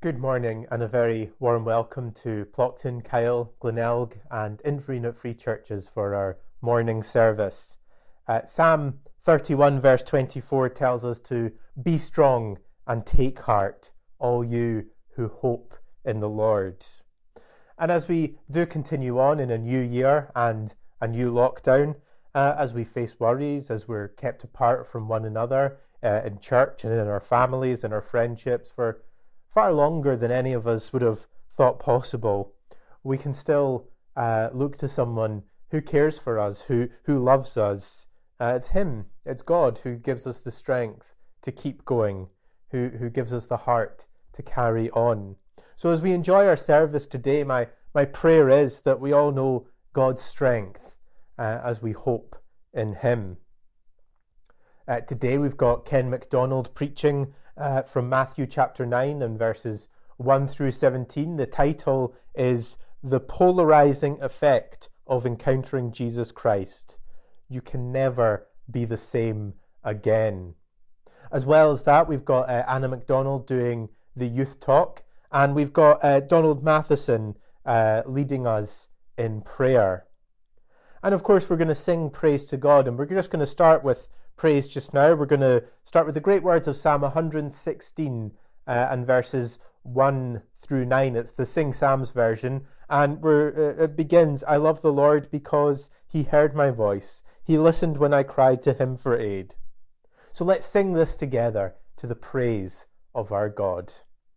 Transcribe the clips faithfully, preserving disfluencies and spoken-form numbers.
Good morning and a very warm welcome to Plockton, Kyle, Glenelg and Inverino Free Churches for our morning service. Uh, Psalm thirty-one verse twenty-four tells us to be strong and take heart, all you who hope in the Lord. And as we do continue on in a new year and a new lockdown, uh, as we face worries, as we're kept apart from one another uh, in church and in our families and our friendships for far longer than any of us would have thought possible, we can still uh, look to someone who cares for us, who, who loves us. Uh, it's Him, it's God who gives us the strength to keep going, who, who gives us the heart to carry on. So as we enjoy our service today, my, my prayer is that we all know God's strength uh, as we hope in Him. Uh, today we've got Ken MacDonald preaching uh, from Matthew chapter nine and verses one through seventeen. The title is The Polarizing Effect of Encountering Jesus Christ. You can never be the same again. As well as that, we've got uh, Anna MacDonald doing the youth talk, and we've got uh, Donald Matheson uh, leading us in prayer. And of course we're going to sing praise to God, and we're just going to start with praise just now. We're going to start with the great words of Psalm one hundred sixteen uh, and verses one through nine. It's the Sing Psalms version, and we're, uh, it begins, I love the Lord because He heard my voice. He listened when I cried to Him for aid. So let's sing this together to the praise of our God.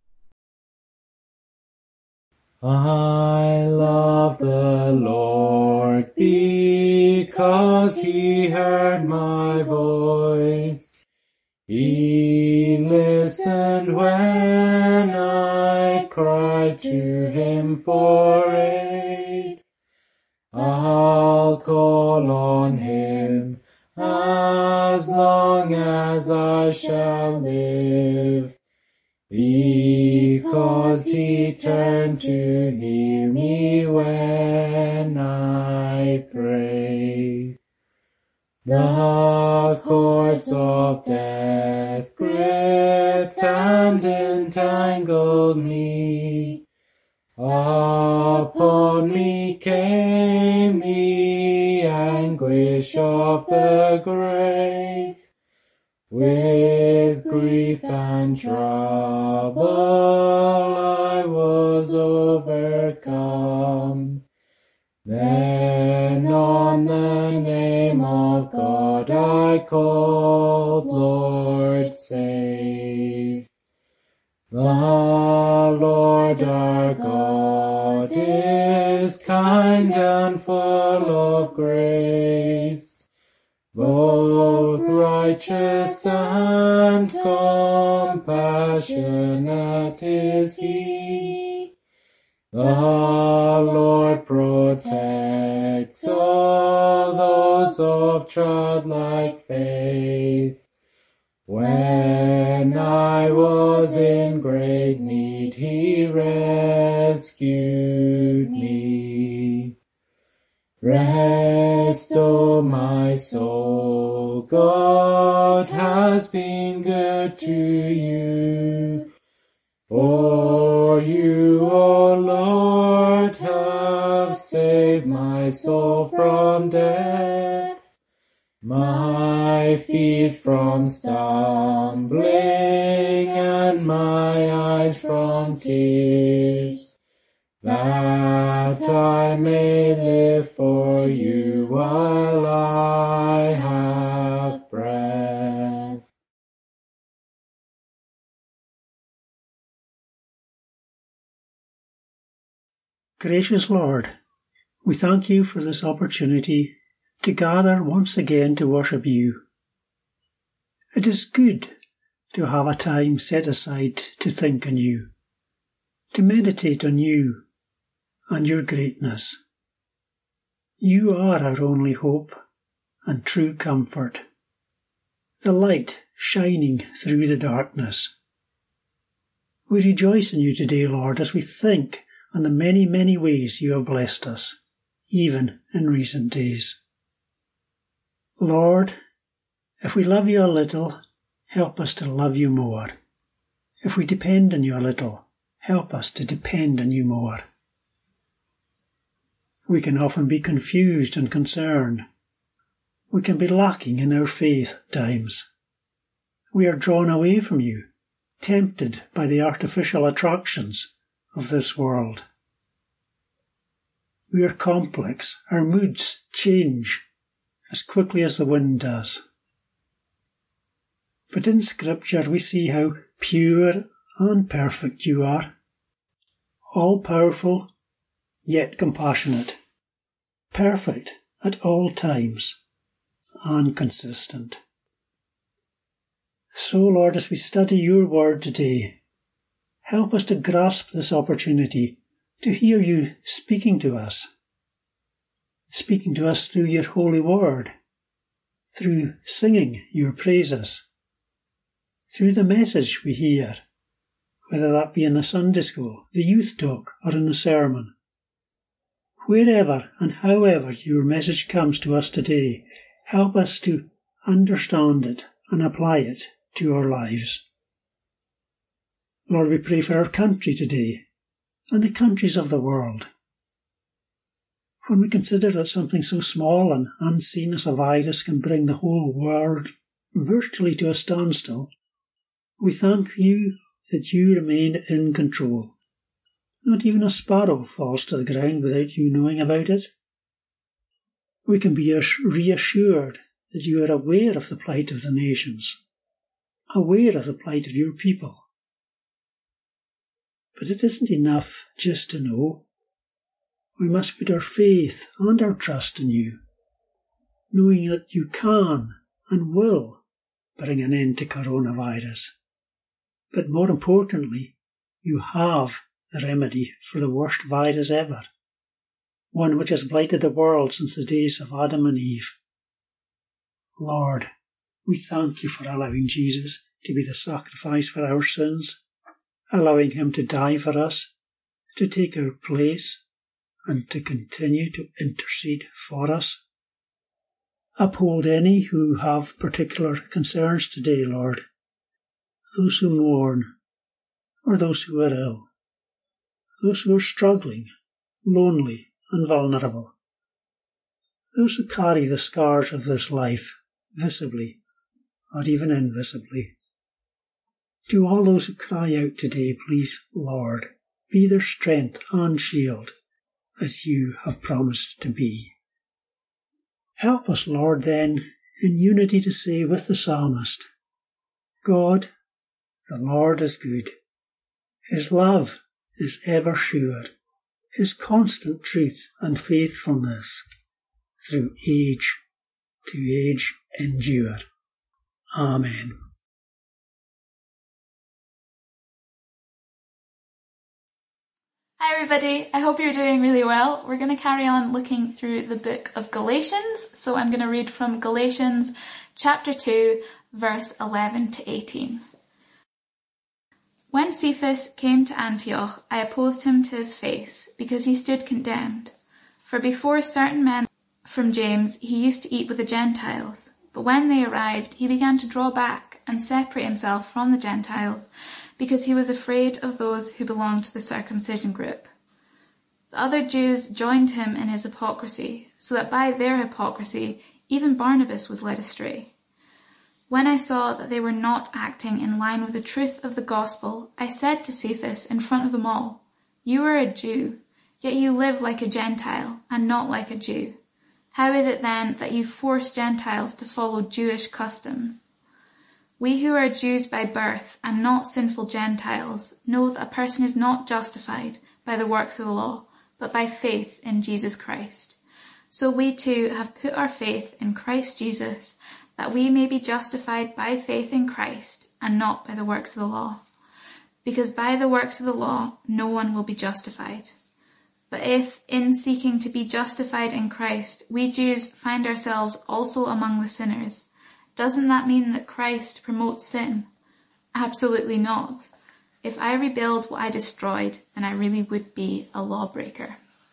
I love the Lord because He heard my voice. He listened when I cried to Him for aid. I'll call on Him as long as I shall live, because He turned to hear me when I pray. The cords of death gripped and entangled me. Upon me came the anguish of the grave. With grief and trouble I was overcome. Then on the name of God I called, Lord, save. The Lord our God is kind and full of grace, both righteous and compassionate is He. The Lord protects all those of childlike faith. When I was in great need, He rescued me. Rest, O my soul, God has been good to you. For you, O Lord, have saved my soul from death, my feet from stumbling, and my eyes from tears, that I may live for you while I have breath. Gracious Lord, we thank You for this opportunity to gather once again to worship You. It is good to have a time set aside to think on You, to meditate on You and Your greatness. You are our only hope and true comfort, the light shining through the darkness. We rejoice in You today, Lord, as we think on the many, many ways You have blessed us, even in recent days. Lord, if we love You a little, help us to love You more. If we depend on You a little, help us to depend on you more. We can often be confused and concerned. We can be lacking in our faith at times. We are drawn away from you, tempted by the artificial attractions of this world. We are complex. Our moods change as quickly as the wind does. But in Scripture we see how pure and perfect you are, all-powerful, yet compassionate, perfect at all times, and consistent. So, Lord, as we study your word today, help us to grasp this opportunity to hear you speaking to us, speaking to us through your holy word, through singing your praises, through the message we hear, whether that be in the Sunday school, the youth talk, or in the sermon. Wherever and however your message comes to us today, help us to understand it and apply it to our lives. Lord, we pray for our country today and the countries of the world. When we consider that something so small and unseen as a virus can bring the whole world virtually to a standstill, we thank you that you remain in control. Not even a sparrow falls to the ground without you knowing about it. We can be reassured that you are aware of the plight of the nations, aware of the plight of your people. But it isn't enough just to know. We must put our faith and our trust in you, knowing that you can and will bring an end to coronavirus. But more importantly, you have the remedy for the worst virus ever, one which has blighted the world since the days of Adam and Eve. Lord, we thank you for allowing Jesus to be the sacrifice for our sins, allowing him to die for us, to take our place, and to continue to intercede for us. Uphold any who have particular concerns today, Lord, those who mourn, or those who are ill, those who are struggling, lonely and vulnerable, those who carry the scars of this life, visibly or even invisibly. To all those who cry out today, please, Lord, be their strength and shield, as you have promised to be. Help us, Lord, then, in unity to say with the psalmist, God, the Lord is good. His love is ever sure. His constant truth and faithfulness through age to age endure. Amen. Hi everybody, I hope you're doing really well. We're going to carry on looking through the book of Galatians. So I'm going to read from Galatians chapter two, verse eleven to eighteen. When Cephas came to Antioch, I opposed him to his face, because he stood condemned. For before certain men from James he used to eat with the Gentiles. But when they arrived, he began to draw back and separate himself from the Gentiles, because he was afraid of those who belonged to the circumcision group. The other Jews joined him in his hypocrisy, so that by their hypocrisy even Barnabas was led astray. When I saw that they were not acting in line with the truth of the gospel, I said to Cephas in front of them all, "You are a Jew, yet you live like a Gentile and not like a Jew. How is it then that you force Gentiles to follow Jewish customs? We who are Jews by birth and not sinful Gentiles know that a person is not justified by the works of the law, but by faith in Jesus Christ. So we too have put our faith in Christ Jesus, that we may be justified by faith in Christ and not by the works of the law. Because by the works of the law no one will be justified. But if, in seeking to be justified in Christ, we Jews find ourselves also among the sinners, doesn't that mean that Christ promotes sin? Absolutely not. If I rebuild what I destroyed, then I really would be a lawbreaker."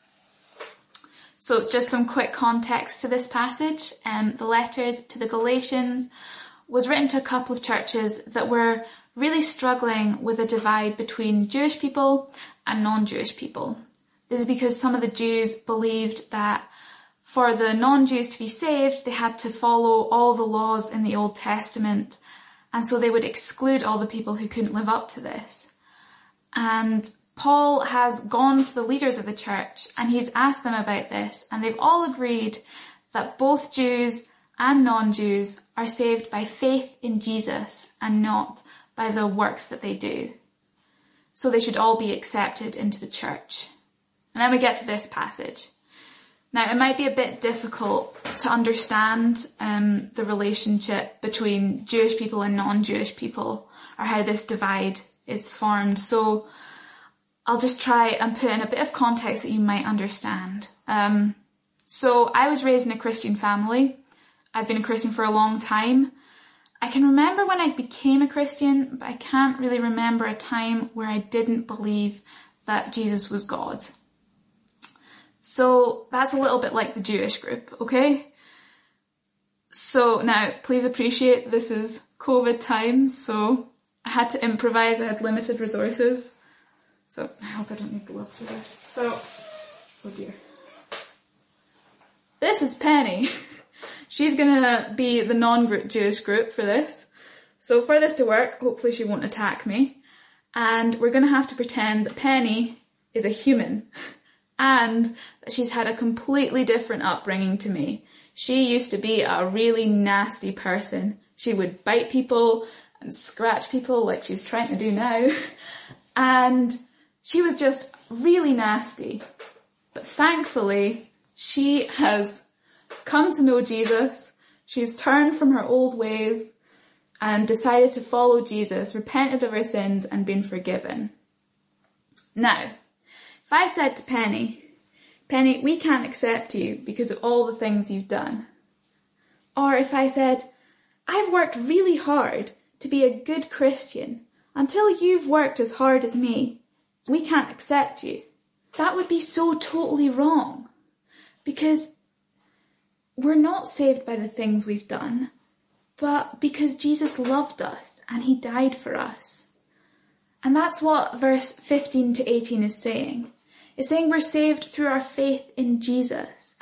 So just some quick context to this passage. Um, the letters to the Galatians was written to a couple of churches that were really struggling with a divide between Jewish people and non-Jewish people. This is because some of the Jews believed that for the non-Jews to be saved, they had to follow all the laws in the Old Testament, and so they would exclude all the people who couldn't live up to this. And Paul has gone to the leaders of the church and he's asked them about this, and they've all agreed that both Jews and non-Jews are saved by faith in Jesus and not by the works that they do. So they should all be accepted into the church. And then we get to this passage. Now, it might be a bit difficult to understand um, the relationship between Jewish people and non-Jewish people, or how this divide is formed. So I'll just try and put in a bit of context that you might understand. Um, so I was raised in a Christian family. I've been a Christian for a long time. I can remember when I became a Christian, but I can't really remember a time where I didn't believe that Jesus was God. So that's a little bit like the Jewish group, okay? So now, please appreciate this is COVID times, so I had to improvise. I had limited resources. So I hope I don't need gloves for this. So, oh dear. This is Penny. She's gonna be the non-Jewish group for this. So for this to work, hopefully she won't attack me. And we're gonna have to pretend that Penny is a human. And that she's had a completely different upbringing to me. She used to be a really nasty person. She would bite people and scratch people like she's trying to do now. And she was just really nasty. But thankfully, she has come to know Jesus. She's turned from her old ways and decided to follow Jesus, repented of her sins and been forgiven. Now, if I said to Penny, Penny, we can't accept you because of all the things you've done. Or if I said, I've worked really hard to be a good Christian until you've worked as hard as me, we can't accept you. That would be so totally wrong, because we're not saved by the things we've done, but because Jesus loved us and he died for us. And that's what verse fifteen to eighteen is saying. It's saying we're saved through our faith in Jesus.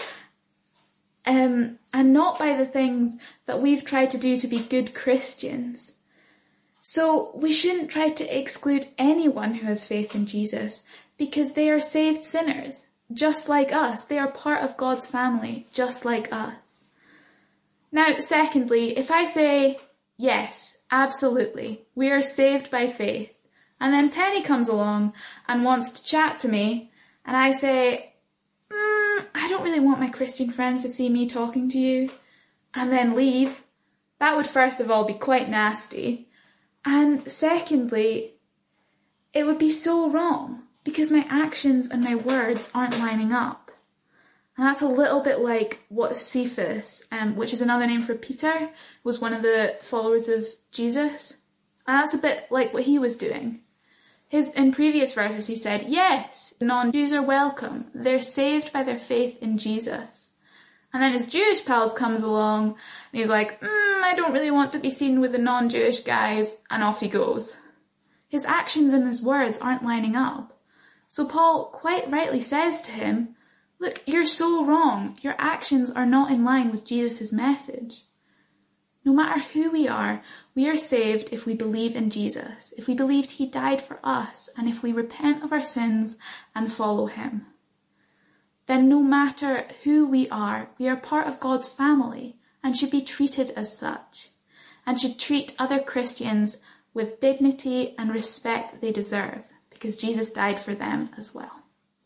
Um, and not by the things that we've tried to do to be good Christians. So we shouldn't try to exclude anyone who has faith in Jesus, because they are saved sinners, just like us. They are part of God's family, just like us. Now, secondly, if I say, yes, absolutely, we are saved by faith, and then Penny comes along and wants to chat to me, and I say, mm, I don't really want my Christian friends to see me talking to you, and then leave, that would first of all be quite nasty. And secondly, it would be so wrong because my actions and my words aren't lining up. And that's a little bit like what Cephas, um, which is another name for Peter, was one of the followers of Jesus. And that's a bit like what he was doing. His, in previous verses he said, yes, non-Jews are welcome. They're saved by their faith in Jesus. And then his Jewish pals comes along and he's like, mm, I don't really want to be seen with the non-Jewish guys, and off he goes. His actions and his words aren't lining up. So Paul quite rightly says to him, look, you're so wrong. Your actions are not in line with Jesus' message. No matter who we are, we are saved if we believe in Jesus, if we believed he died for us, and if we repent of our sins and follow him. Then no matter who we are, we are part of God's family and should be treated as such, and should treat other Christians with dignity and respect they deserve, because Jesus died for them as well.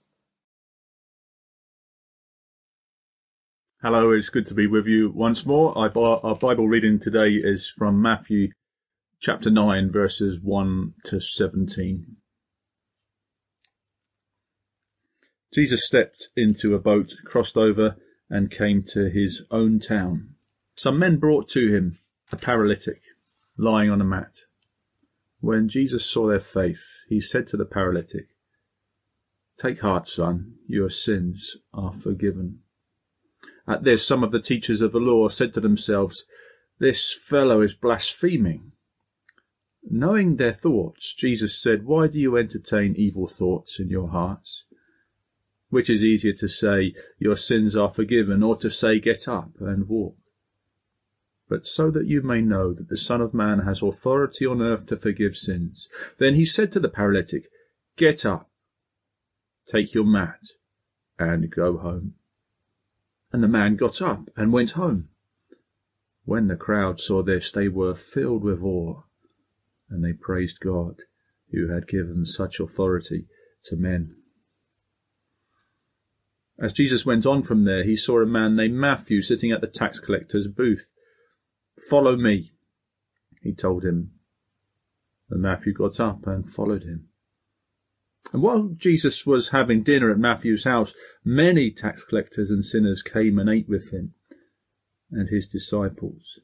Hello, it's good to be with you once more. Our Bible reading today is from Matthew chapter nine, verses one to seventeen. Jesus stepped into a boat, crossed over, and came to his own town. Some men brought to him a paralytic, lying on a mat. When Jesus saw their faith, he said to the paralytic, "Take heart, son, your sins are forgiven." At this, some of the teachers of the law said to themselves, "This fellow is blaspheming. Knowing their thoughts, Jesus said, "Why do you entertain evil thoughts in your hearts? Which is easier to say, 'Your sins are forgiven,' or to say, 'Get up and walk'? But so that you may know that the Son of Man has authority on earth to forgive sins." Then he said to the paralytic, "Get up, take your mat, and go home." And the man got up and went home. When the crowd saw this, they were filled with awe, and they praised God, who had given such authority to men. As Jesus went on from there, he saw a man named Matthew sitting at the tax collector's booth. "Follow me," he told him. And Matthew got up and followed him. And while Jesus was having dinner at Matthew's house, many tax collectors and sinners came and ate with him and his disciples.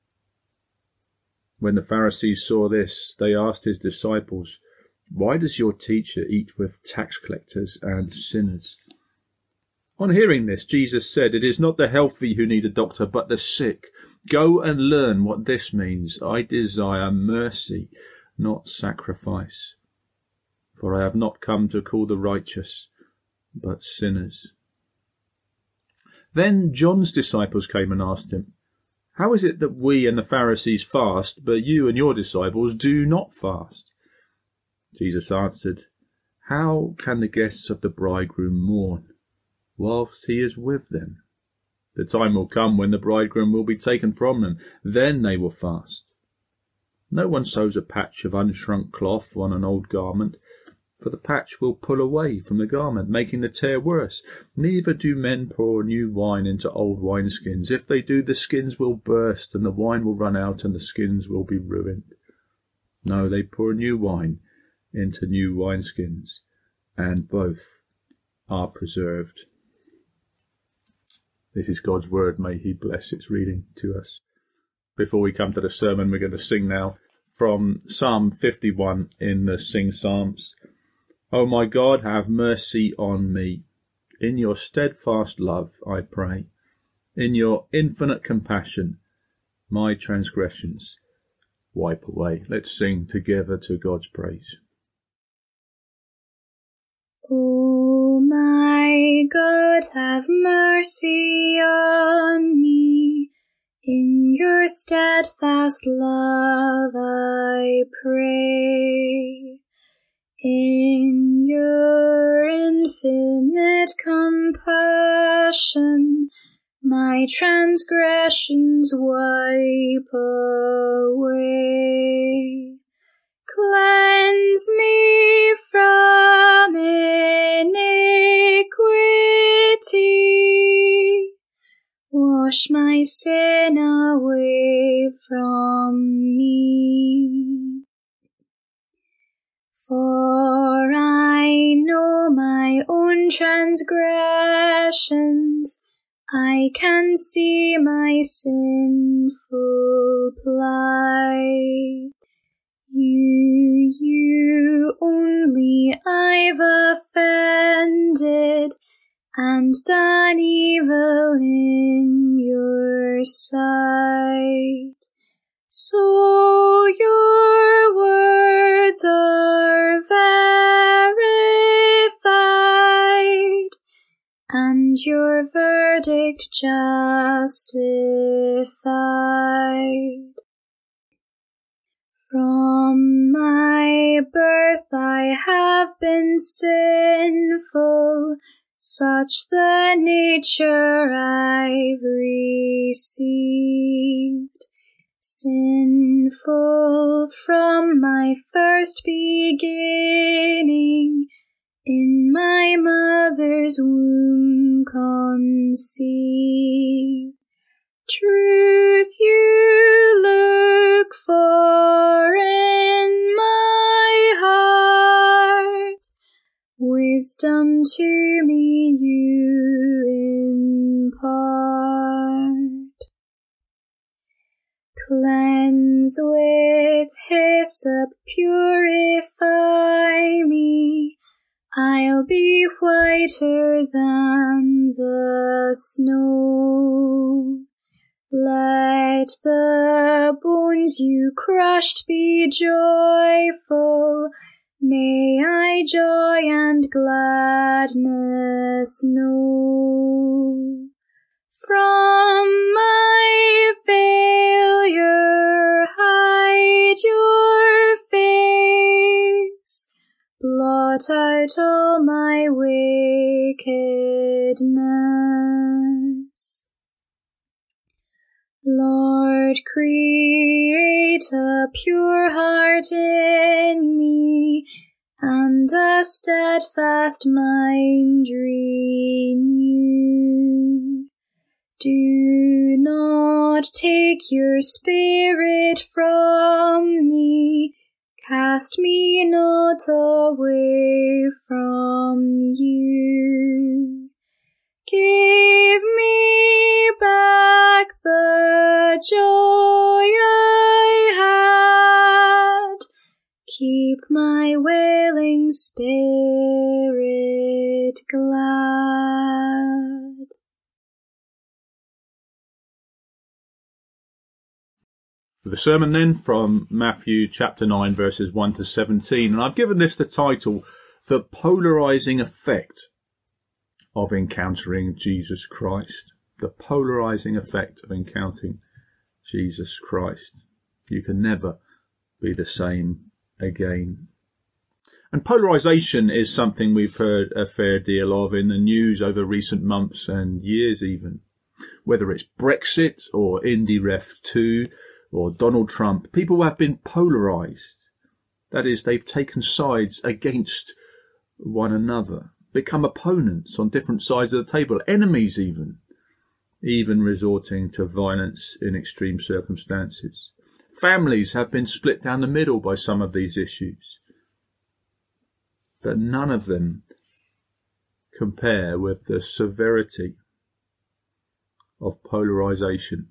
When the Pharisees saw this, they asked his disciples, "Why does your teacher eat with tax collectors and sinners?" On hearing this, Jesus said, "It is not the healthy who need a doctor, but the sick. Go and learn what this means. I desire mercy, not sacrifice. For I have not come to call the righteous, but sinners." Then John's disciples came and asked him, "How is it that we and the Pharisees fast, but you and your disciples do not fast?" Jesus answered, "How can the guests of the bridegroom mourn whilst he is with them? The time will come when the bridegroom will be taken from them. Then they will fast. No one sews a patch of unshrunk cloth on an old garment, for the patch will pull away from the garment, making the tear worse. Neither do men pour new wine into old wineskins. If they do, the skins will burst, and the wine will run out, and the skins will be ruined. No, they pour new wine into new wineskins, and both are preserved." This is God's word. May he bless its reading to us. Before we come to the sermon, we're going to sing now from Psalm fifty-one in the Sing Psalms. "O my God, have mercy on me. In your steadfast love, I pray. In your infinite compassion, my transgressions wipe away." Let's sing together to God's praise. O my God, have mercy on me. In your steadfast love I pray. In your infinite compassion, my transgressions wipe away. Cleanse me from iniquity. Wash my sin away from me. For I know my own transgressions, I can see my sinful plight. You, you only I've offended, and done evil in your sight. So your words are verified, and your verdict justified. From my birth I have been sinful, such the nature I've received. Sinful from my first beginning, in my mother's womb conceived. Truth you look for in my heart, wisdom to me you impart. Cleanse with hyssop, purify me, I'll be whiter than the snow. Let the bones you crushed be joyful. May I joy and gladness know. From my failure hide your face. Blot out all my wickedness. Lord, create a pure heart in me, and a steadfast mind renew. Do not take your spirit from me, cast me not away from you. Give me back the joy I had, keep my wailing spirit glad. The sermon then from Matthew chapter nine verses one to seventeen, and I've given this the title, The Polarizing Effect of Encountering Jesus Christ. The polarizing effect of encountering Jesus Christ. You can never be the same again. And polarization is something we've heard a fair deal of in the news over recent months and years even. Whether it's Brexit or IndyRef two or Donald Trump, people have been polarized. That is, they've taken sides against one another, become opponents on different sides of the table, enemies even, even resorting to violence in extreme circumstances. Families have been split down the middle by some of these issues, but none of them compare with the severity of polarization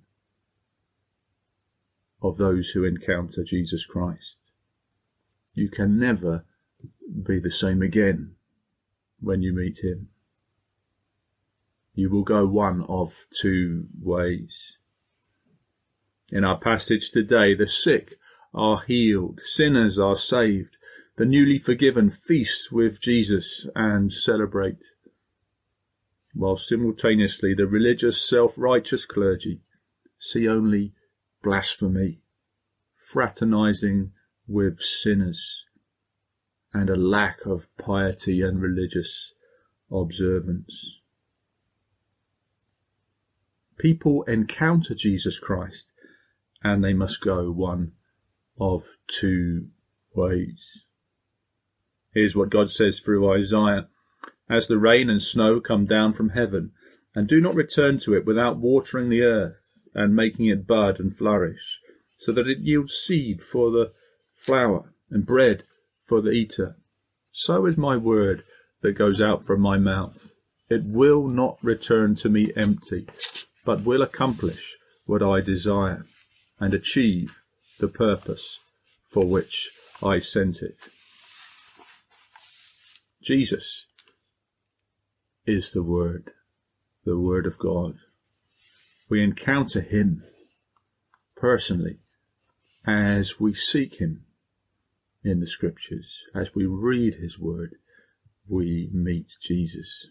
of those who encounter Jesus Christ. You can never be the same again when you meet him. You will go one of two ways. In our passage today, the sick are healed, sinners are saved, the newly forgiven feast with Jesus and celebrate, while simultaneously the religious self-righteous clergy see only blasphemy, fraternizing with sinners, and a lack of piety and religious observance. People encounter Jesus Christ, and they must go one of two ways. Here's what God says through Isaiah. As the rain and snow come down from heaven, and do not return to it without watering the earth and making it bud and flourish, so that it yields seed for the flower and bread for the eater, so is my word that goes out from my mouth. It will not return to me empty, but will accomplish what I desire and achieve the purpose for which I sent it. Jesus is the Word, the Word of God. We encounter him personally as we seek him in the scriptures. As we read his word, we meet Jesus.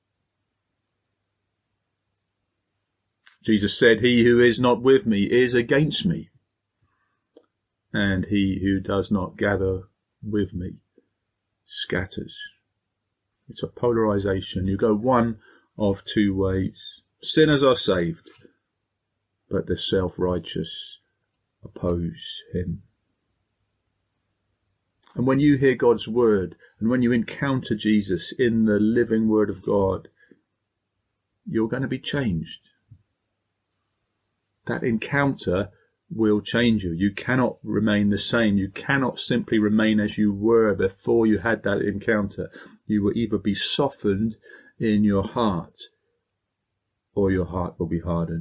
Jesus said, "He who is not with me is against me, and he who does not gather with me scatters." It's a polarization. You go one of two ways. Sinners are saved, but the self-righteous oppose him. And when you hear God's word, and when you encounter Jesus in the living word of God, you're going to be changed. That encounter will change you. You cannot remain the same. You cannot simply remain as you were before you had that encounter. You will either be softened in your heart, or your heart will be hardened.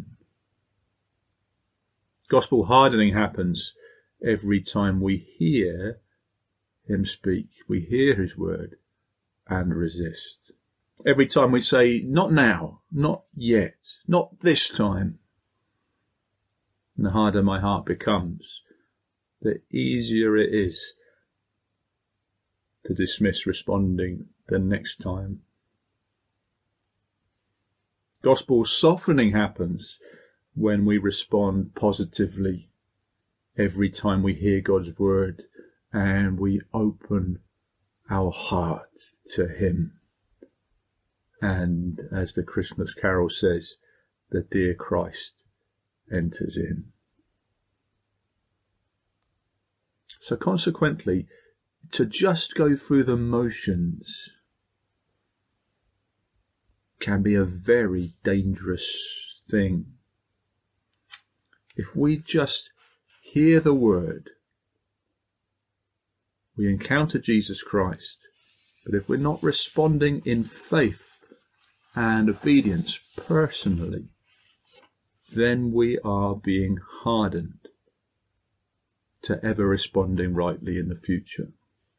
Gospel hardening happens every time we hear him speak. We hear his word and resist. Every time we say, not now, not yet, not this time, and the harder my heart becomes, the easier it is to dismiss responding the next time. Gospel softening happens when we respond positively every time we hear God's word and we open our heart to him. And as the Christmas carol says, the dear Christ enters in. So consequently, to just go through the motions can be a very dangerous thing. If we just hear the word, we encounter Jesus Christ, but if we're not responding in faith and obedience personally, then we are being hardened to ever responding rightly in the future.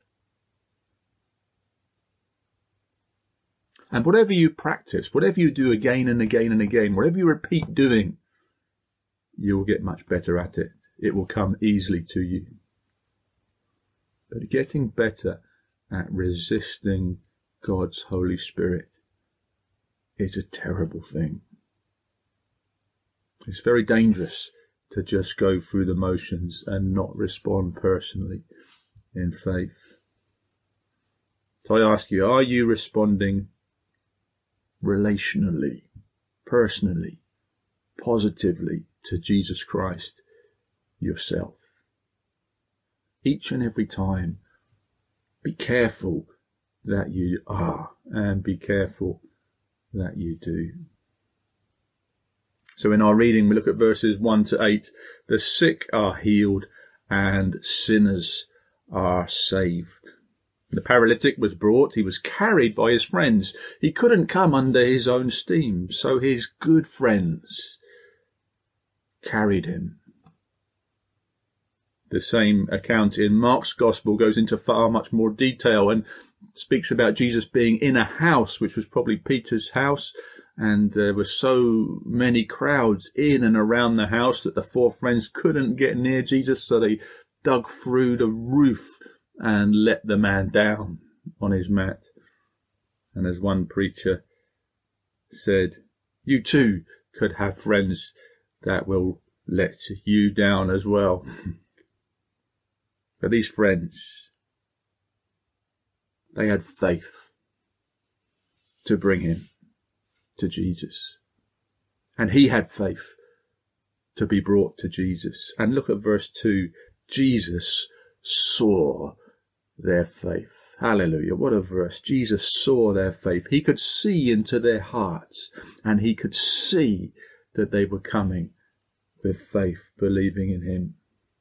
And whatever you practice, whatever you do again and again and again, whatever you repeat doing, you will get much better at it. It will come easily to you. But getting better at resisting God's Holy Spirit is a terrible thing. It's very dangerous to just go through the motions and not respond personally in faith. So I ask you, are you responding relationally, personally, positively to Jesus Christ yourself? Each and every time, be careful that you are, and be careful that you do. So in our reading, we look at verses one to eight. The sick are healed and sinners are saved. The paralytic was brought. He was carried by his friends. He couldn't come under his own steam, so his good friends carried him. The same account in Mark's Gospel goes into far much more detail and speaks about Jesus being in a house, which was probably Peter's house, and there were so many crowds in and around the house that the four friends couldn't get near Jesus, so they dug through the roof and let the man down on his mat. And as one preacher said, you too could have friends that will let you down as well. But these friends, they had faith to bring him to Jesus. And he had faith to be brought to Jesus. And look at verse two. Jesus saw their faith. Hallelujah. What a verse. Jesus saw their faith. He could see into their hearts, and he could see that they were coming with faith, believing in him.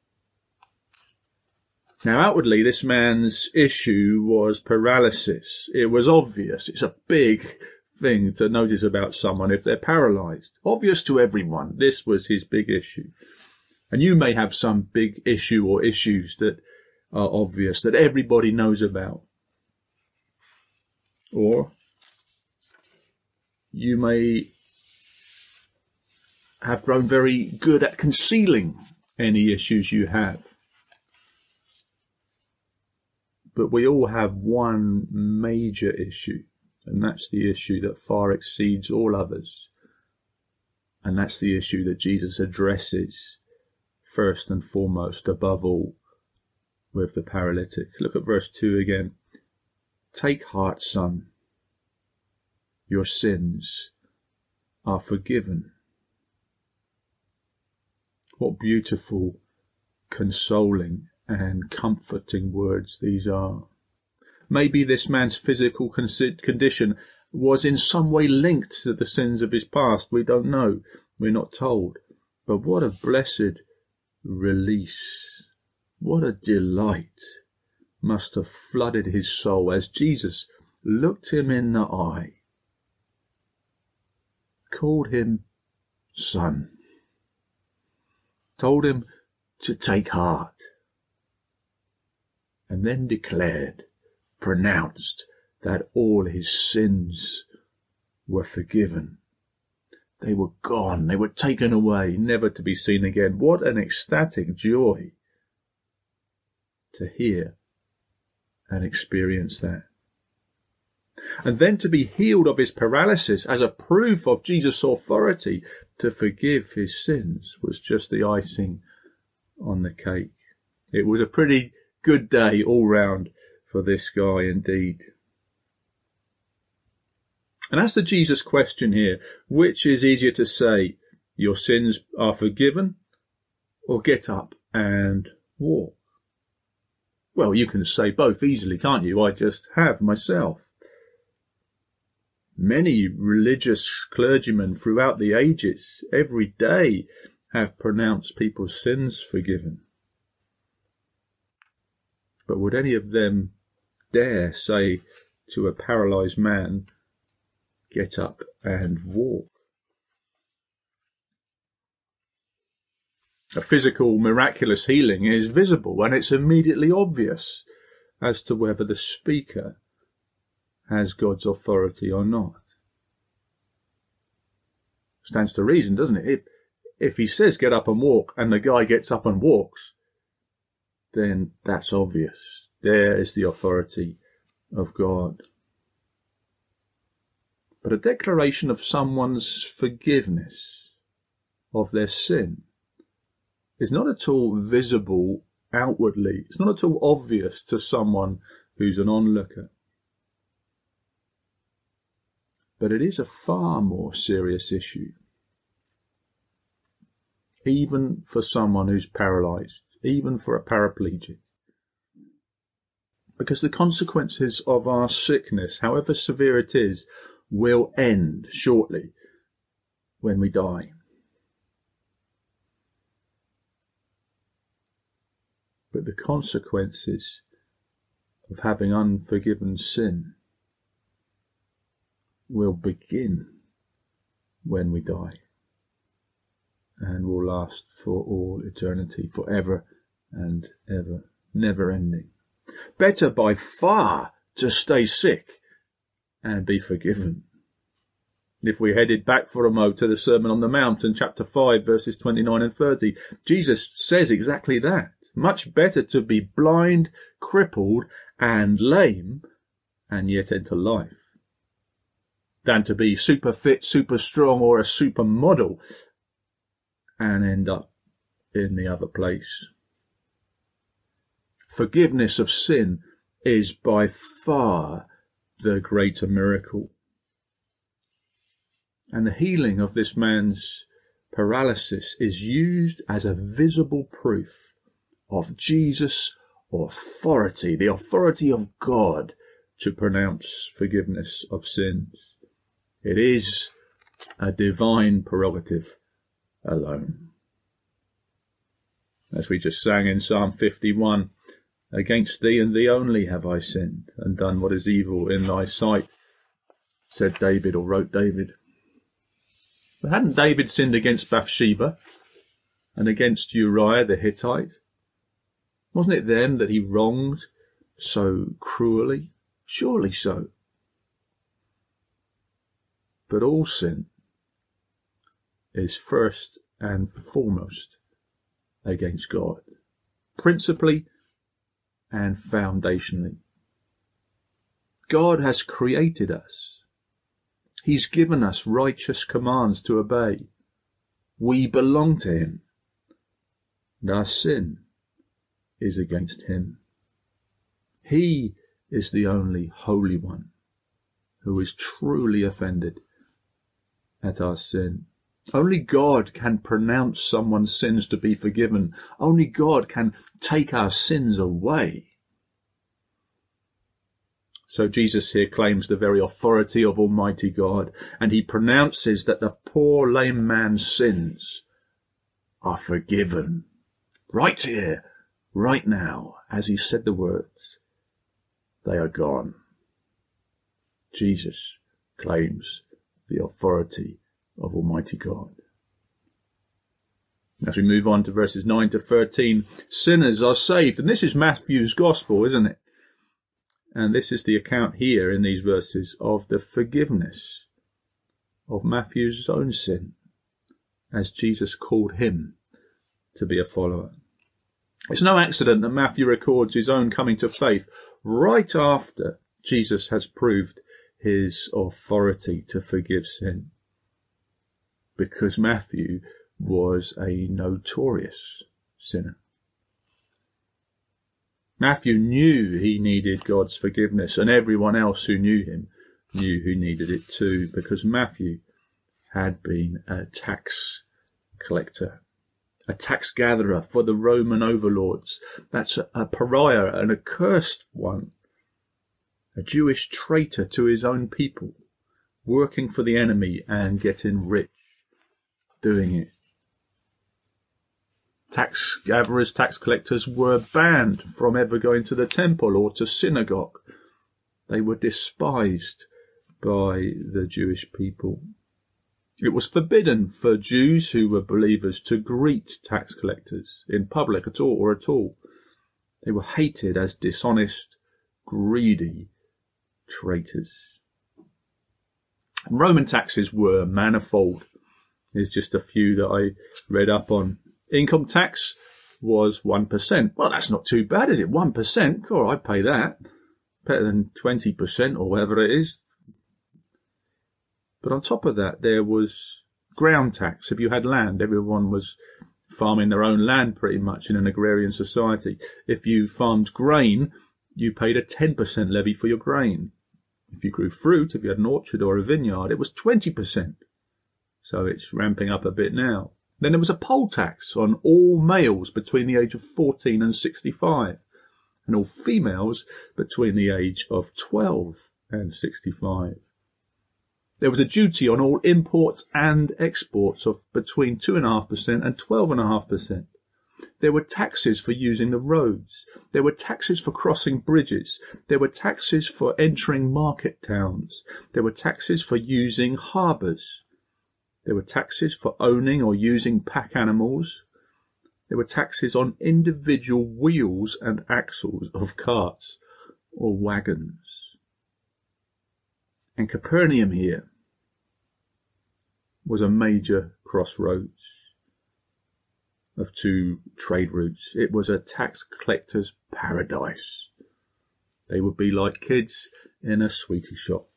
Now, outwardly, this man's issue was paralysis. It was obvious. It's a big thing to notice about someone if they're paralyzed. Obvious to everyone. This was his big issue. And you may have some big issue or issues that are obvious, that everybody knows about. Or you may have grown very good at concealing any issues you have. But we all have one major issue, and that's the issue that far exceeds all others. And that's the issue that Jesus addresses first and foremost, above all, with the paralytic. Look at verse two again. Take heart, son. Your sins are forgiven. What beautiful, consoling and comforting words these are. Maybe this man's physical condition was in some way linked to the sins of his past. We don't know. We're not told. But what a blessed release. What a delight must have flooded his soul as Jesus looked him in the eye, called him son, told him to take heart, and then declared, pronounced that all his sins were forgiven. They were gone. They were taken away, never to be seen again. What an ecstatic joy to hear and experience that. And then to be healed of his paralysis as a proof of Jesus' authority to forgive his sins was just the icing on the cake. It was a pretty good day all round for this guy indeed. And as to Jesus' question here, which is easier to say, your sins are forgiven, or get up and walk? Well, you can say both easily, can't you? I just have myself. Many religious clergymen throughout the ages, every day, have pronounced people's sins forgiven. But would any of them dare say to a paralyzed man, get up and walk? A physical miraculous healing is visible, and it's immediately obvious as to whether the speaker has God's authority or not. Stands to reason, doesn't it? If, if he says get up and walk, and the guy gets up and walks, then that's obvious. There is the authority of God. But a declaration of someone's forgiveness of their sin is not at all visible outwardly. It's not at all obvious to someone who's an onlooker. But it is a far more serious issue, even for someone who's paralyzed, even for a paraplegic. Because the consequences of our sickness, however severe it is, will end shortly when we die. But the consequences of having unforgiven sin will begin when we die and will last for all eternity, forever and ever, never ending. Better by far to stay sick and be forgiven. If we headed back for a moment to the Sermon on the Mount in chapter five, verses twenty-nine and thirty, Jesus says exactly that. Much better to be blind, crippled and lame and yet enter life than to be super fit, super strong or a supermodel and end up in the other place. Forgiveness of sin is by far the greater miracle. And the healing of this man's paralysis is used as a visible proof of Jesus' authority, the authority of God to pronounce forgiveness of sins. It is a divine prerogative alone. As we just sang in Psalm fifty-one, against thee and thee only have I sinned, and done what is evil in thy sight, said David, or wrote David. But hadn't David sinned against Bathsheba and against Uriah the Hittite? Wasn't it them that he wronged so cruelly? Surely so. But all sin is first and foremost against God, principally and foundationally. God has created us. He's given us righteous commands to obey. We belong to him. And our sin is against him. He is the only Holy One who is truly offended at our sin. Only God can pronounce someone's sins to be forgiven. Only God can take our sins away. So Jesus here claims the very authority of Almighty God, and he pronounces that the poor lame man's sins are forgiven. Right here, right now, as he said the words, they are gone. Jesus claims the authority of Almighty God. As we move on to verses nine to thirteen, sinners are saved. And this is Matthew's gospel, isn't it? And this is the account here in these verses of the forgiveness of Matthew's own sin as Jesus called him to be a follower. It's no accident that Matthew records his own coming to faith right after Jesus has proved his authority to forgive sin, because Matthew was a notorious sinner. Matthew knew he needed God's forgiveness, and everyone else who knew him knew who needed it too, because Matthew had been a tax collector, a tax gatherer for the Roman overlords. That's a, a pariah, an accursed one, a Jewish traitor to his own people, working for the enemy and getting rich doing it. Tax gatherers, tax collectors were banned from ever going to the temple or to synagogue. They were despised by the Jewish people. It was forbidden for Jews who were believers to greet tax collectors in public at all or at all. They were hated as dishonest, greedy traitors. And Roman taxes were manifold. Here's just a few that I read up on. Income tax was one percent. Well, that's not too bad, is it? one percent? Oh, I'd pay that. Better than twenty percent or whatever it is. But on top of that, there was ground tax. If you had land, everyone was farming their own land pretty much in an agrarian society. If you farmed grain, you paid a ten percent levy for your grain. If you grew fruit, if you had an orchard or a vineyard, it was twenty percent. So it's ramping up a bit now. Then there was a poll tax on all males between the age of fourteen and sixty-five, and all females between the age of twelve and sixty-five. There was a duty on all imports and exports of between two point five percent and twelve point five percent. There were taxes for using the roads. There were taxes for crossing bridges. There were taxes for entering market towns. There were taxes for using harbours. There were taxes for owning or using pack animals. There were taxes on individual wheels and axles of carts or wagons. And Capernaum here was a major crossroads of two trade routes. It was a tax collector's paradise. They would be like kids in a sweetie shop.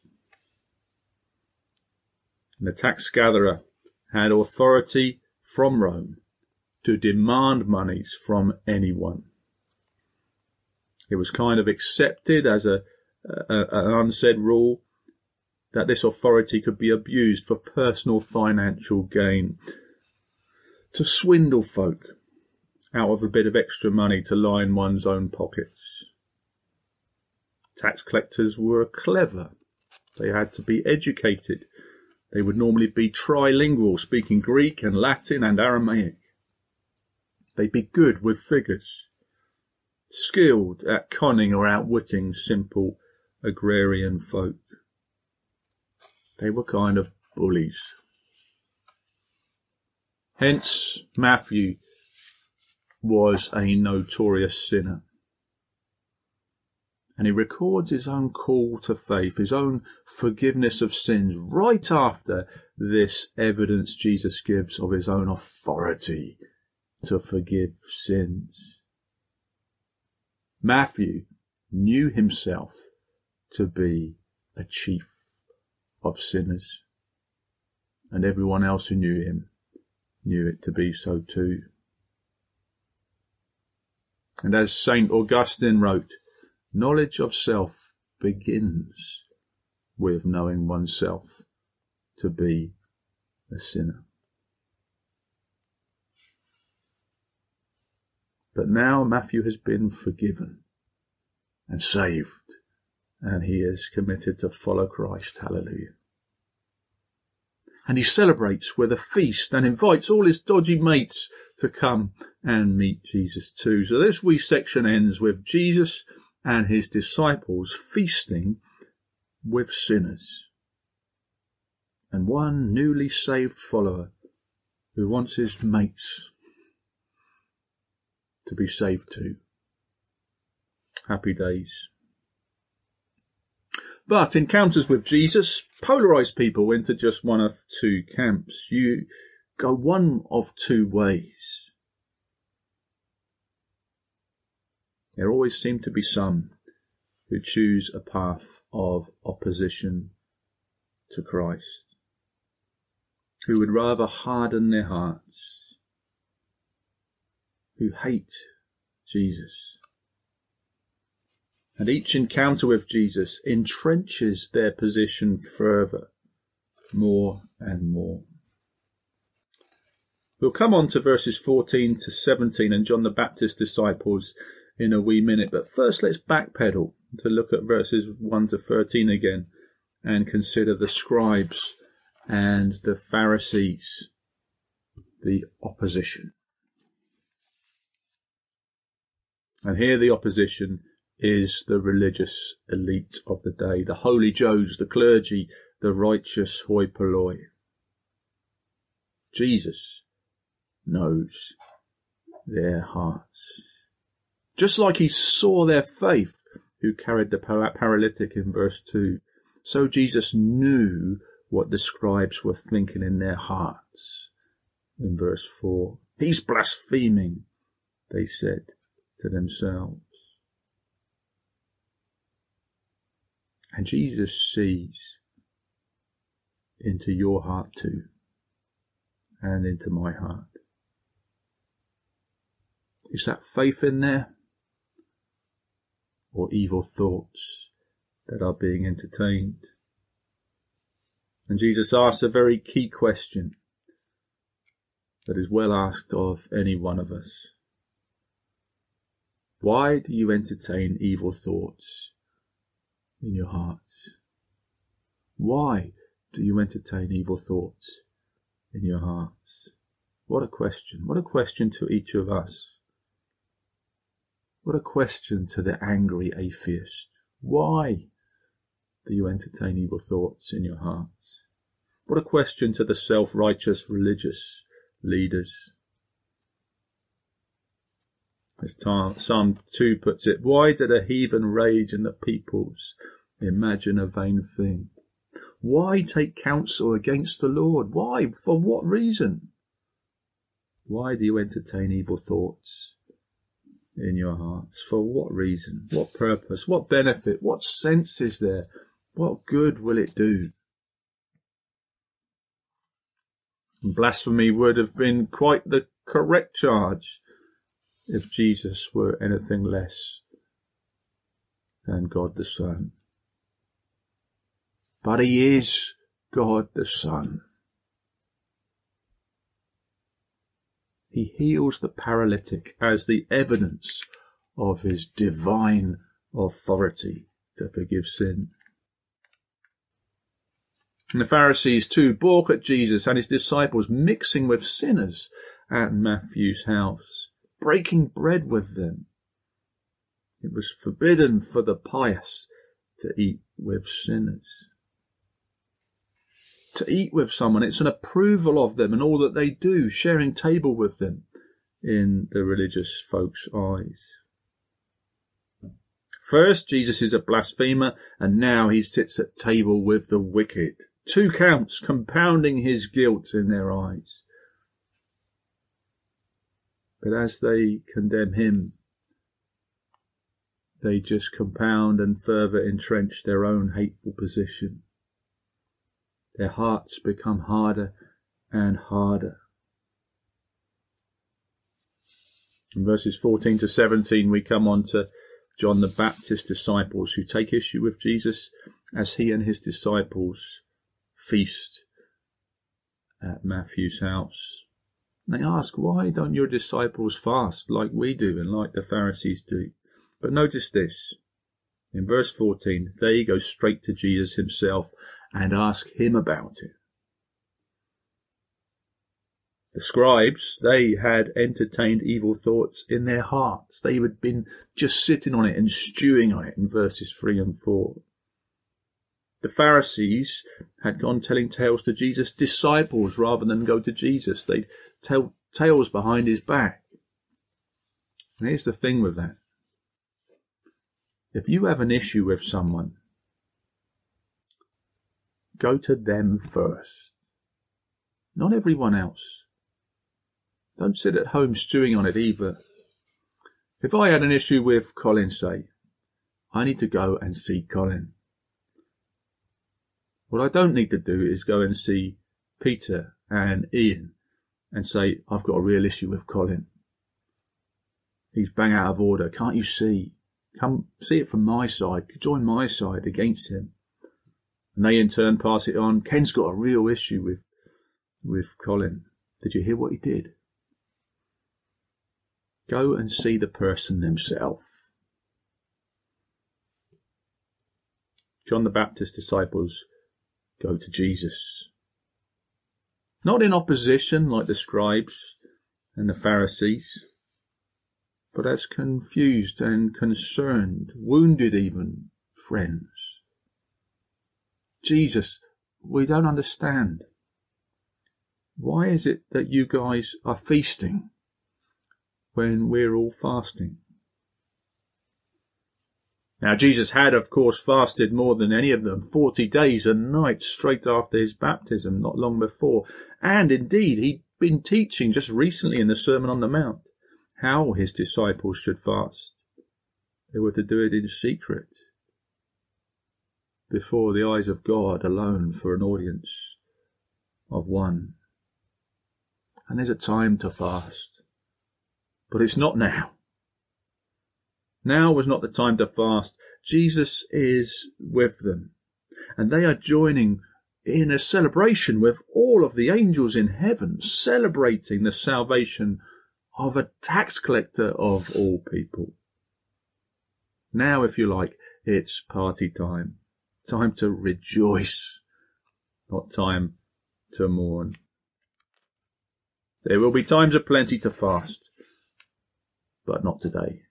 And the tax gatherer had authority from Rome to demand monies from anyone. It was kind of accepted as a, a an unsaid rule that this authority could be abused for personal financial gain, to swindle folk out of a bit of extra money to line one's own pockets. Tax collectors were clever. They had to be educated. They would normally be trilingual, speaking Greek and Latin and Aramaic. They'd be good with figures, skilled at conning or outwitting simple agrarian folk. They were kind of bullies. Hence, Matthew was a notorious sinner. And he records his own call to faith, his own forgiveness of sins, right after this evidence Jesus gives of his own authority to forgive sins. Matthew knew himself to be a chief of sinners, and everyone else who knew him knew it to be so too. And as Saint Augustine wrote, knowledge of self begins with knowing oneself to be a sinner. But now Matthew has been forgiven and saved, and he is committed to follow Christ. Hallelujah. And he celebrates with a feast and invites all his dodgy mates to come and meet Jesus too. So this wee section ends with Jesus and his disciples feasting with sinners, and one newly saved follower who wants his mates to be saved too. Happy days. But encounters with Jesus polarise people into just one of two camps. You go one of two ways. There always seem to be some who choose a path of opposition to Christ, who would rather harden their hearts, who hate Jesus. And each encounter with Jesus entrenches their position further, more and more. We'll come on to verses fourteen to seventeen and John the Baptist's disciples in a wee minute, but first let's backpedal to look at verses one to thirteen again and consider the scribes and the Pharisees, the opposition. And here the opposition is the religious elite of the day, the holy Joes, the clergy, the righteous hoi polloi. Jesus knows their hearts. Just like he saw their faith, who carried the paralytic in verse two, so Jesus knew what the scribes were thinking in their hearts in verse four. He's blaspheming, they said to themselves. And Jesus sees into your heart too, and into my heart. Is that faith in there? Or evil thoughts that are being entertained? And Jesus asks a very key question that is well asked of any one of us. Why do you entertain evil thoughts in your hearts? Why do you entertain evil thoughts in your hearts? What a question. What a question to each of us. What a question to the angry atheist. Why do you entertain evil thoughts in your hearts? What a question to the self-righteous religious leaders. As Psalm two puts it, why did a heathen rage and the peoples imagine a vain thing? Why take counsel against the Lord? Why? For what reason? Why do you entertain evil thoughts in your hearts? For what reason? What purpose? What benefit? What sense is there? What good will it do? Blasphemy would have been quite the correct charge if Jesus were anything less than God the Son. But he is God the Son. He heals the paralytic as the evidence of his divine authority to forgive sin. And the Pharisees too balk at Jesus and his disciples mixing with sinners at Matthew's house, breaking bread with them. It was forbidden for the pious to eat with sinners. To eat with someone, it's an approval of them and all that they do, sharing table with them in the religious folks' eyes. First, Jesus is a blasphemer, and now he sits at table with the wicked. Two counts, compounding his guilt in their eyes. But as they condemn him, they just compound and further entrench their own hateful position. Their hearts become harder and harder. In verses fourteen to seventeen, we come on to John the Baptist's disciples who take issue with Jesus as he and his disciples feast at Matthew's house. They ask, why don't your disciples fast like we do and like the Pharisees do? But notice this. In verse fourteen, they go straight to Jesus himself and ask him about it. The scribes, they had entertained evil thoughts in their hearts. They had been just sitting on it and stewing on it in verses three and four. The Pharisees had gone telling tales to Jesus' disciples rather than go to Jesus. They'd tell tales behind his back. And here's the thing with that. If you have an issue with someone, go to them first, not everyone else. Don't sit at home stewing on it either. If I had an issue with Colin, say, I need to go and see Colin. What I don't need to do is go and see Peter and Ian and say, I've got a real issue with Colin. He's bang out of order. Can't you see? Come see it from my side. Join my side against him. And they in turn pass it on. Ken's got a real issue with, with Colin. Did you hear what he did? Go and see the person themselves. John the Baptist's disciples go to Jesus. Not in opposition like the scribes and the Pharisees, but as confused and concerned, wounded even, friends. Jesus, we don't understand. Why is it that you guys are feasting when we're all fasting? Now, Jesus had, of course, fasted more than any of them, forty days and nights straight after his baptism, not long before. And indeed, he'd been teaching just recently in the Sermon on the Mount how his disciples should fast. They were to do it in secret, before the eyes of God alone, for an audience of one. And there's a time to fast, but it's not now. Now was not the time to fast. Jesus is with them, and they are joining in a celebration with all of the angels in heaven, celebrating the salvation of a tax collector of all people. Now, if you like, it's party time. Time to rejoice, not time to mourn. There will be times of plenty to fast, but not today.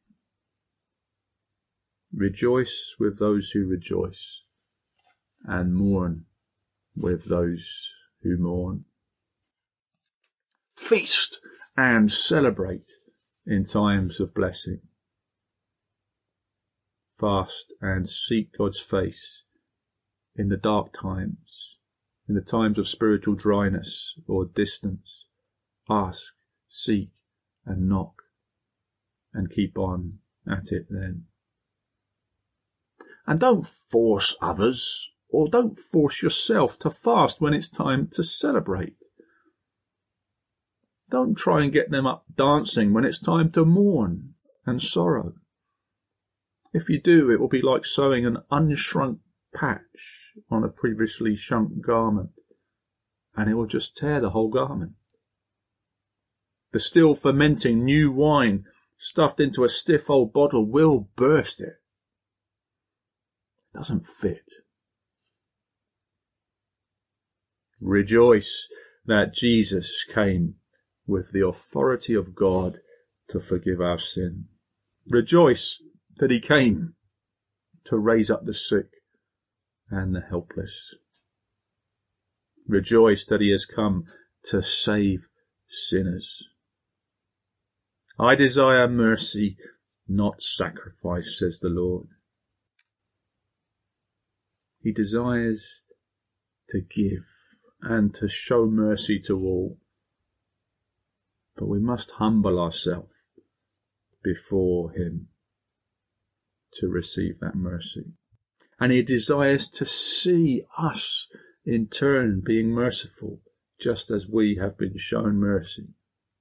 Rejoice with those who rejoice, and mourn with those who mourn. Feast and celebrate in times of blessing. Fast and seek God's face in the dark times, in the times of spiritual dryness or distance. Ask, seek, and knock, and keep on at it then. And don't force others, or don't force yourself to fast when it's time to celebrate. Don't try and get them up dancing when it's time to mourn and sorrow. If you do, it will be like sewing an unshrunk patch on a previously shrunk garment, and it will just tear the whole garment. The still fermenting new wine stuffed into a stiff old bottle will burst it. It doesn't fit. Rejoice that Jesus came with the authority of God to forgive our sin. Rejoice that he came to raise up the sick and the helpless. Rejoice that he has come to save sinners. I desire mercy, not sacrifice, says the Lord. He desires to give and to show mercy to all. But we must humble ourselves before him to receive that mercy. And he desires to see us in turn being merciful, just as we have been shown mercy.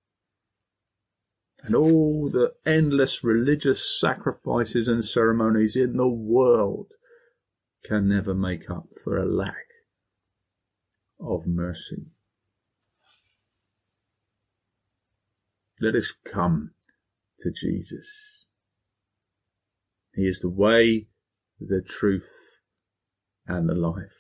And all the endless religious sacrifices and ceremonies in the world can never make up for a lack of mercy. Let us come to Jesus. He is the way, the truth, and the life.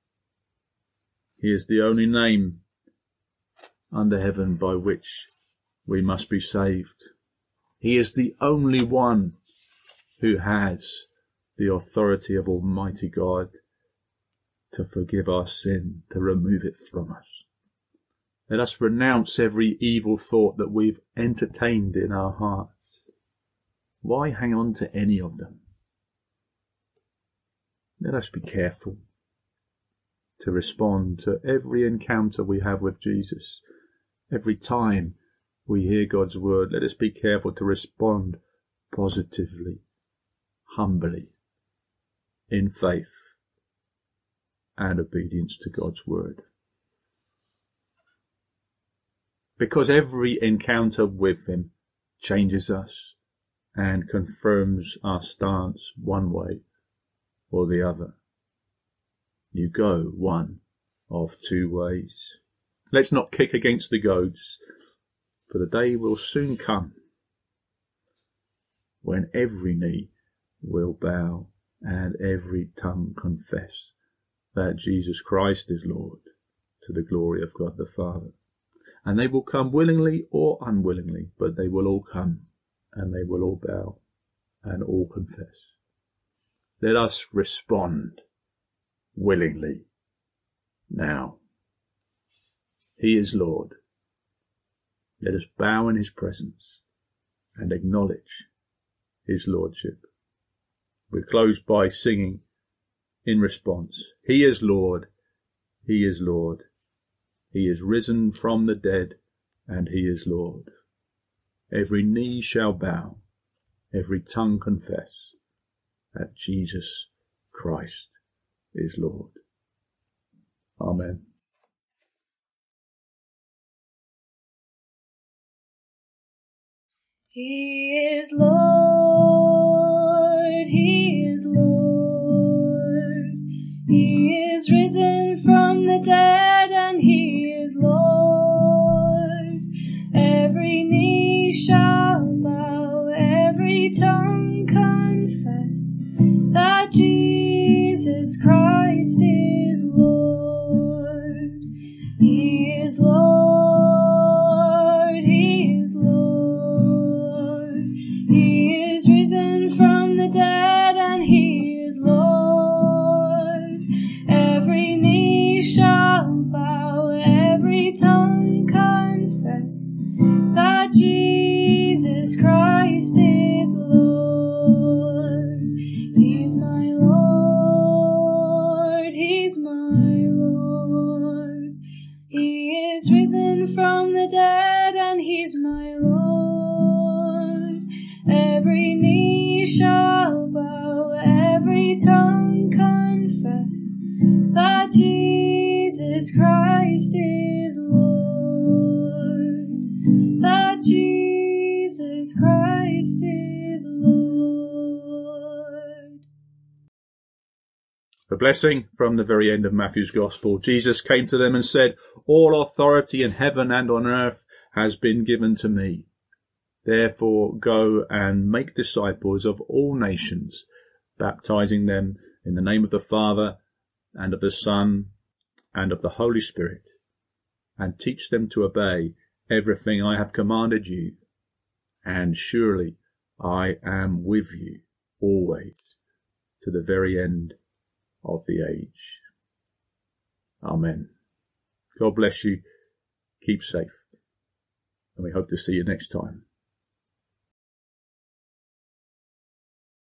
He is the only name under heaven by which we must be saved. He is the only one who has the authority of Almighty God to forgive our sin, to remove it from us. Let us renounce every evil thought that we've entertained in our hearts. Why hang on to any of them? Let us be careful to respond to every encounter we have with Jesus. Every time we hear God's word, let us be careful to respond positively, humbly, in faith and obedience to God's word. Because every encounter with him changes us and confirms our stance one way or the other. You go one of two ways. Let's not kick against the goads, for the day will soon come when every knee will bow and every tongue confess that Jesus Christ is Lord, to the glory of God the Father. And they will come willingly or unwillingly, but they will all come, and they will all bow and all confess. Let us respond willingly now. He is Lord. Let us bow in his presence and acknowledge his lordship. We close by singing in response, he is Lord, he is Lord. He is risen from the dead, and he is Lord. Every knee shall bow, every tongue confess that Jesus Christ is Lord. Amen. He is Lord, he is Lord. He is risen from the dead, and he is Lord. Every knee shall bow, every tongue confess that Jesus Christ is Lord. He is Lord, he is Lord. He is risen from the dead, and he is Lord. Every knee shall bow, every tongue confess that Jesus Christ is Lord. He's my Lord, he's my Lord. He is risen from the dead, and he's my Lord. Every knee shall bow, every tongue confess that Jesus Christ is Lord. That Jesus Christ is Lord. The blessing from the very end of Matthew's Gospel. Jesus came to them and said, all authority in heaven and on earth has been given to me. Therefore go and make disciples of all nations, baptizing them in the name of the Father and of the Son and of the Holy Spirit, and teach them to obey everything I have commanded you. And surely I am with you always to the very end of the age. Amen. God bless you. Keep safe. And we hope to see you next time.